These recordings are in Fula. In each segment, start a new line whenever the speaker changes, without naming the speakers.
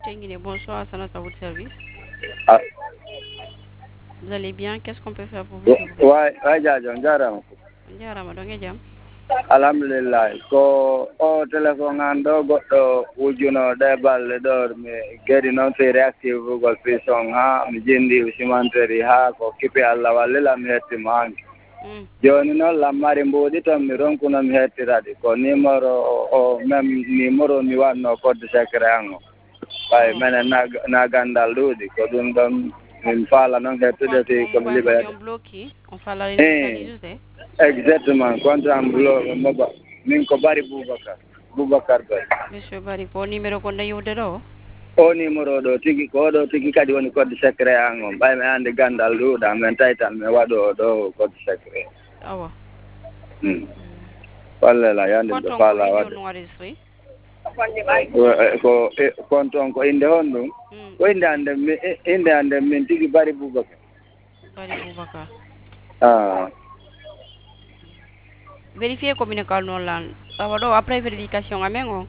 Tenguine, bonsoir, Sanat à votre service.
Ah,
Vous allez bien? Qu'est-ce qu'on peut faire pour vous, s'il vous plaît?
way jajon jarama.
Jarama, donge jam.
Alhamdulillah ko o téléphone an ɗo goɗɗo wujjunoɗe balɗe ɗo mi geɗi noon fi réactive gol puisson ha mi jindi cimenterie ha ko kipi Allah wallila mi hettima hanki joni noon lammari mbuuɗi toon mi ronkuno mi hettiraɗi ko numéro o même numéro mi wanno code secret an o ɓay minen na gandal ɗuuɗi ko ɗum ɗon min faala noon hettude fi komi liɓe
bloqué on fala initialisé
exactement contrat moba min ko Bari Boubacar Ba
monsieur Bari ko numéro ko ndeyude ɗo
o numéro ɗo tigi ko ɗo tigi kadi woni code secret an on ɓay mi andi gandal ɗuuɗa min tawi tan mi waɗo o ɗo code secret
awa
wallela yande ɓe faala wadde ko compte on ko inde hon ɗum ko inde ande min tigi Bari Boubacar
vérifier communical noon lan awa ɗo après vérification amen o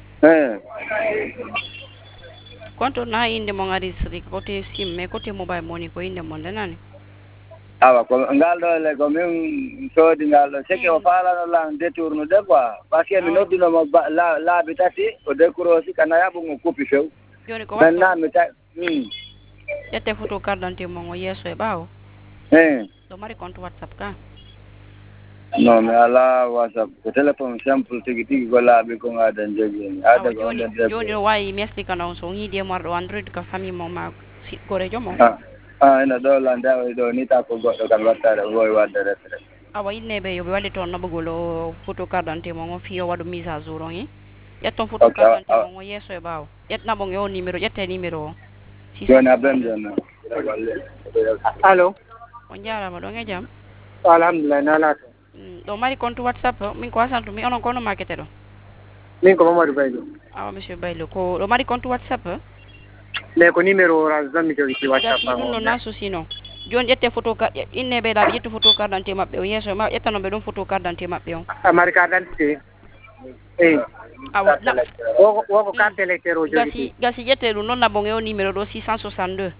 compte na inde mon enregistré côté sim mais côté mobile money ko inde mon nani
awa ko ngal ɗo le ko min soodi ngal ɗo seke o faalano lan détourne de quoi par ce que mi noddunoma laabi tati o décrochi kana yaɓugo kuppi few
joni ko
maintenant mi ta
ƴette photo carte d'identité mon o yeeso e ɓaawo ɗo mari compte whatsapp ka
non mi ala whatsapp ko téléphone simple tigi tigi ko laaɓi ko ngaden jogini adde ko
joni o wawi mi explique non so yiide marɗo android ko famille mo ma gorejo mo
ene ɗo landewa ɗo ni ta ko goɗɗo kam wattade wowi wadde retraite
awa inneɓe yoɓe waɗi toon noɓugol o photo carte d'identité mon o fi o waɗa mise à jour on ƴetton photo carte d'identité mon o yeeso e ɓaawo ƴetnaɓon e o numéro ƴette numéro o
joni a ɓen joni
allo
on jarama ɗon e jaam
alhamdulillah nalato
ɗo mari compte whatsapp min ko hasantu mi onon kono makete ɗo
min ko Mamadou Baylo
awa monsieur Baylo ko ɗo mari compte whatsapp
mais ko numéro ranzan mi jogi whatsapp
gasi ɗum ɗo na souci non joni ƴette photo inneɓe laaɓe ƴettu photo carte d'identité maɓɓe o yeeso ma ƴettanoɓe ɗum photo carte d'identité maɓɓe on
mari carte d'identité eyi
awa
woko carte électeur o jogi
gasi ƴette ɗum noon naɓon e o numéro ɗo 662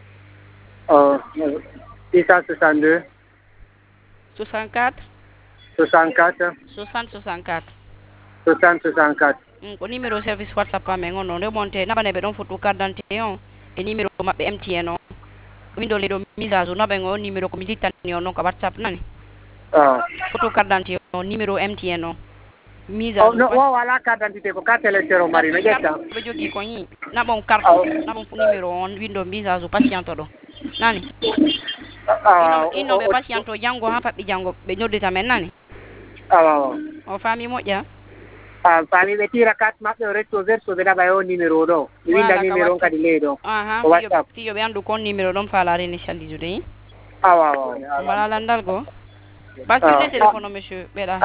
662
64
64
60
64
ko numéro service whatsapp amen on noon remonté naɓaneɓe ɗon photo carte d'identité on e numéro maɓɓe MTN o min ɗo leɗo mise à jour naɓen o numéro komi littani on noon ko whatsapp nani photo carte d'identité o numéro MTN o mise à jour
o wala carte d'identité ko carte électeur o mari no ƴetta
ɓe jogui ko yi naɓon carte naɓon numéro on windo mise à jour patiente ɗo nani innoɓe patiente o janggo ha faɓɓi janggo ɓe noddita men nani o faami moƴƴa
faami ɓe tira carte maɓɓe o retto verso ɓe ɗaɓa e o numéro ɗo ɓe winda numéro on kadi leydi o ko whatsapp
fiyo ɓe anndu kon numéro ɗon falare initialisé de
awa
wala landal go bascude téléphone o monsieur ɓeɗa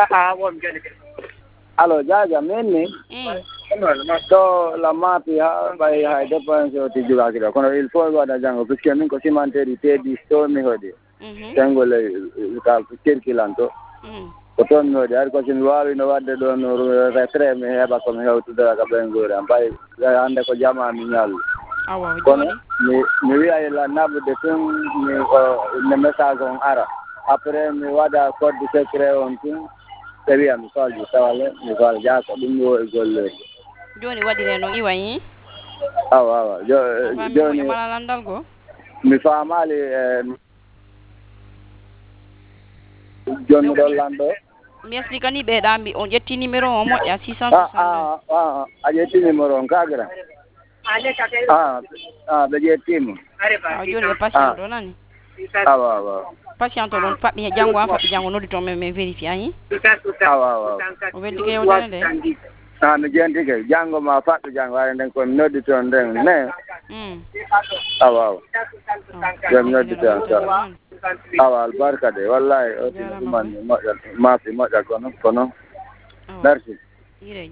allo Diadia min ni ɗo la maapi ha ɓay hay dépense o ti jogaki ɗo kono il faut waɗa janngo puisque min ko cimenterie T10 to mi hoɗi tengole ka circulant to ko toon mi hoɗi hay ko somi wawino wadde ɗon retrait mi heeɓa komi hewtudora ka ɓenguure am ɓay hannde ko jama mi ñallu kono mi wiya ila naɓude tun mi ne message on ara après mi waɗa code secret on tun ɓe wiya mi falji tawale mi fal jaako ɗum mi wowi gollirde
joni waɗire noon iwayi
awa joni
mala landal go
mi faamali joni ɗon lanɗo
mi explique ni ɓeeɗa mbi on ƴetti numéro o moƴƴa 662
a ƴetti numéro on kagira ɓe ƴettima
joni ɓe patient o nani
awa
patient o ɗon faɓɓi janggo han faɓɓi janggo noddi toon men vérifié ayi
awa
o weddike yewtere nde
mi jentike janggo ma faɓɓi janggo waɗa nden komi noddi toon nden ne awa komi noddi toon awa albarka de wallahi o ɗumanni moƴƴat maafi moƴƴat kono merci